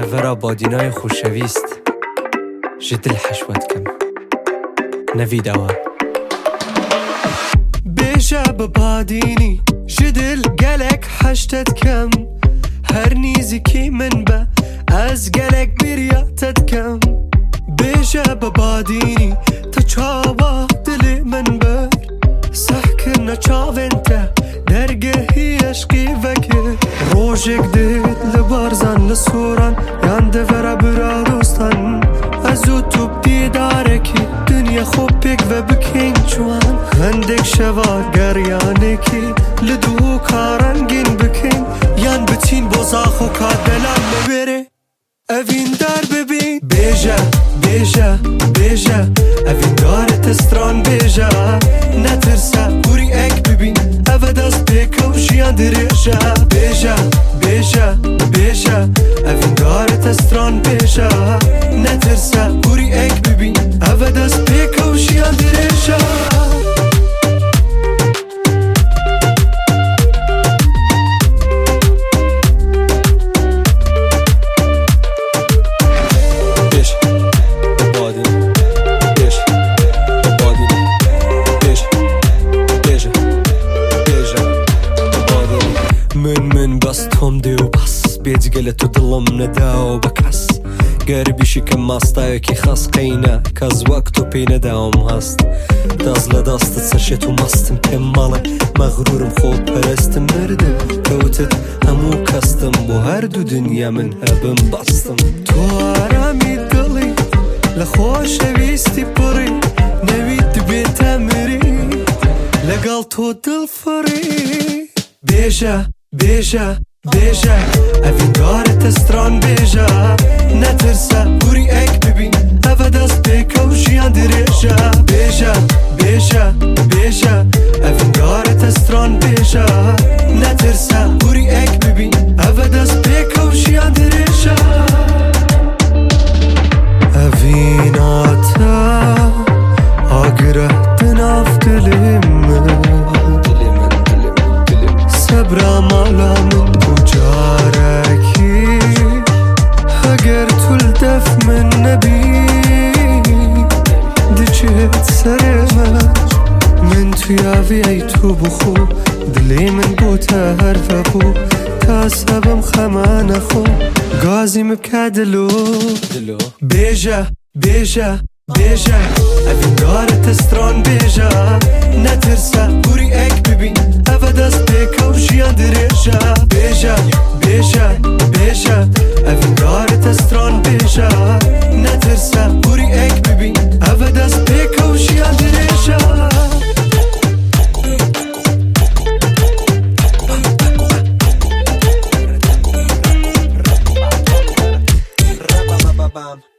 ورا بادینای خوشویست جدل حشوت کم نوید اوا بیشه ببادینی جدل گلک حشتت کم هر نیزی کی من به از گلک بریاتت کم بیشه ببادینی تا چاوا دلی من بر سحکن چاونته درگهی عشقی وکر روشک دید لبارزن لسوران یانده ورا برا دوستان از او توب دیدارکی دنیا خوب پیک و بکین چوان هندک شوا گریانکی لدو کارنگین بکین یان بچین بوزاخو کادلان ببره اوین دار ببین بیجه بیجه بیجه اوین دارت استران بیجه نترسه بوری اک ببین او دست بیکو شیان دریجه بیجه بیجه بیجه اوین دارت استران بیجه نترسه بوری اک ببین او دست بیکو شیان دریجه من بس تم دیو بس بیت گل تو دلم نداو بکس قربیشی که ماستای کی خاص قینه کاز وقتو پینه داوم هست دازل داست سرشتو ماستم پماله مغرورم خوب پرستم مردم توتت همو کستم بو هر دو دنیا من هبم باستم تو آرامی دلی لخوش ویستی پری نوید بیتا مری لگل تو دل فری بیجه بیجه بیجه اوین دارت استران بیجه نترسه بوری اک ببین او دست بیکو شیان دریجه بیجه بیجه بیجه اوین دارت استران بیجه نترسه بوری اک ببین او دست بیکو شیان دریجه اوین آتا آگره دناف دلیم صبر مالا من بجارکی اگر طول دف من نبی دچت سرمه من توی آوی تو بخو دلی من بوته هر بو تا سبم خمان خو گازی مبکدلو بیجه بیجه بیجه اوین دارت استران بیجه نترسه بوری اک ببین او دست بیکو شیان دریجه بیجه بیجه بیجه اوین دارت استران بیجه نترسه بوری اک ببین او دست بیکو شیان دریجه Bam